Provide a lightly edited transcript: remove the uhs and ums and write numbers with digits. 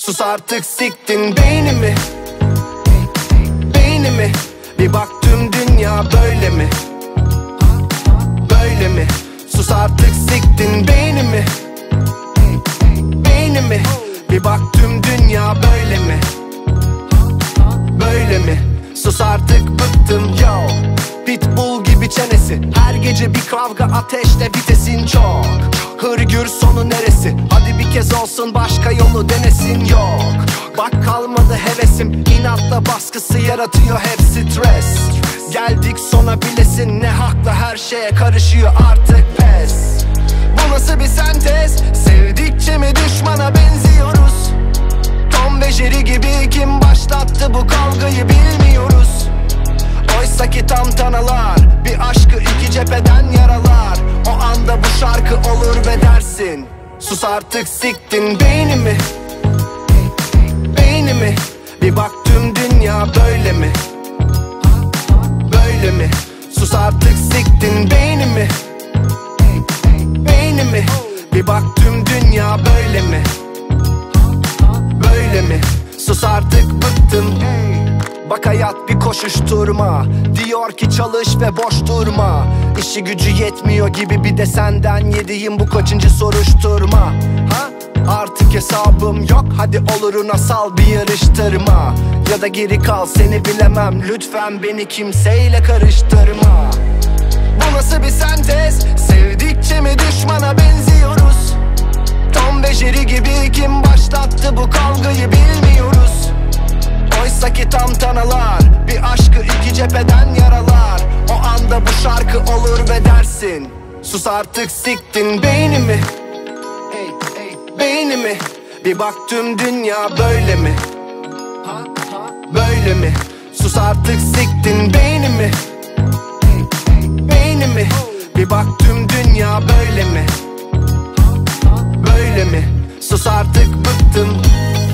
Sus artık, siktin beynimi. Beynimi. Bir baktım dünya böyle mi? Böyle mi? Sus artık, siktin beynimi. Beynimi. Bir baktım dünya böyle mi? Böyle mi? Sus artık, bıktım yo. Pitbull gibi çenesi, her gece bir kavga, ateşte vitesin çok. Hırgür sonu neresi? Hadi bir kez olsun başka yolu denesin, yok. Bak kalmadı hevesim, inatla baskısı yaratıyor hep stres. Geldik sona bilesin, ne hakla her şeye karışıyor artık, pes. Bu nasıl bir sentez? Sevdikçe mi düşmana benziyoruz? Tom ve Jerry gibi kim başlattı bu kavgayı bilmiyoruz. Oysa ki tantanalar bir aşkı iki cepheden yaralar. O anda bu şarkı olur ve dersin sus artık, siktin beynimi. Beynimi. Bir baktım dünya böyle mi? Böyle mi? Sus artık, siktin beynimi. Beynimi. Bir baktım dünya böyle mi? Böyle mi? Sus artık, bıktım. Bak hayat bir koşuşturma, diyor ki çalış ve boş durma. İşi gücü yetmiyor gibi bir de senden yediğim bu kaçıncı soruşturma. Ha? Artık hesabım yok, hadi oluruna sal bir yarıştırma. Ya da geri kal, seni bilemem, lütfen beni kimseyle karıştırma. Bu nasıl bir sentez? Sevdikçe mi düşmana benziyoruz? Tom ve Jerry gibi kim başlattı bu kavgayı bilmiyoruz. Oysa ki tantanalar bir aşkı iki cepheden yaralar. O anda bu şarkı olur ve dersin sus artık, siktin beynimi. Beynimi. Bir baktım dünya böyle mi? Böyle mi? Sus artık, siktin beynimi. Beynimi. Bir baktım dünya böyle mi? Böyle mi? Sus artık, bıktım.